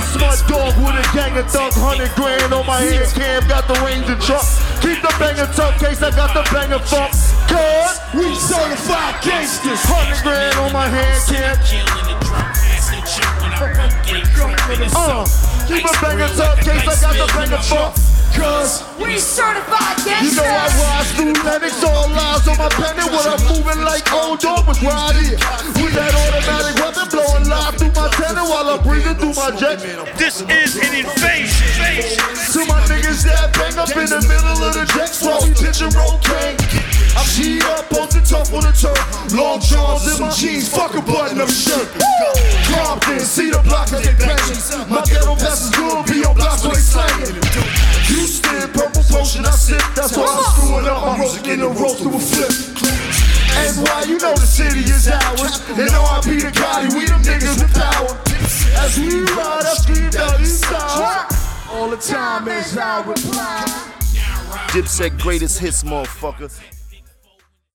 smut dog with a gang of thugs, 100 grand on my head. Cam got the Ranger truck. Keep the banger tough case, I got the banger funk. Cause we certified gangsters. 100 grand on my hand, Cam. Keep a banger tough case, I got the banger funk. Cause we certified gangsters. You know I rise through Lennox, all lies on my pennant. When I'm moving like old dog was right here. With that automatic weapon blowing live through my tenor while I'm breathing through my jet. This is an invasion. To my niggas that bang up in the middle of the decks while we pitch and roll king. I'm G'd up, posted tough on the turf. Long johns in my jeans, fuck a button up shirt. Compton, see the block as they bangin'. My ghetto vest is good, be on blocks where they slangin'. Houston, purple potion, I sip. That's why I'm screwing up my roast in the roast to a flip. NY, you know the city is ours. And R.I.P. to Gotti, we them niggas with power. As we ride, I scream down east side. All the time is our reply. Dipset greatest hits, motherfucker.